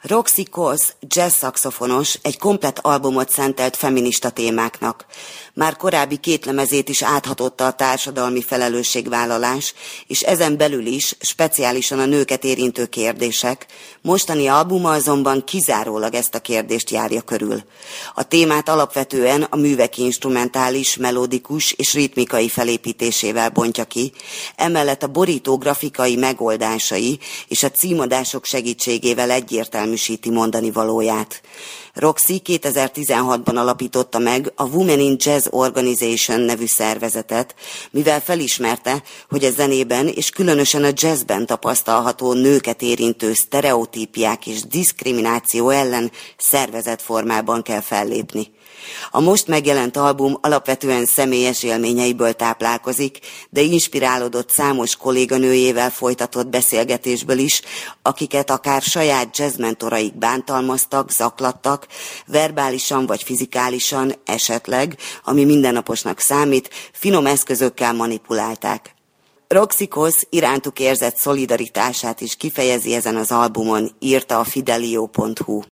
Roxy Coss, jazz szaxofonos, egy komplett albumot szentelt feminista témáknak. Már korábbi 2 lemezét is áthatotta a társadalmi felelősségvállalás, és ezen belül is speciálisan a nőket érintő kérdések. Mostani albuma azonban kizárólag ezt a kérdést járja körül. A témát alapvetően a művek instrumentális, melodikus és ritmikai felépítésével bontja ki, emellett a borító grafikai megoldásai és a címadások segítségével egyértelműsíti mondani valóját. Roxy 2016-ban alapította meg a Women in Jazz Organization nevű szervezetet, mivel felismerte, hogy a zenében és különösen a jazzben tapasztalható nőket érintő sztereotípiák és diszkrimináció ellen szervezett formában kell fellépni. A most megjelent album alapvetően személyes élményeiből táplálkozik, de inspirálódott számos kolléganőjével folytatott beszélgetésből is, akiket akár saját jazzmentoraik bántalmaztak, zaklattak, verbálisan vagy fizikálisan, esetleg, ami mindennaposnak számít, finom eszközökkel manipulálták. Roxy Coss irántuk érzett szolidaritását is kifejezi ezen az albumon, írta a fidelio.hu.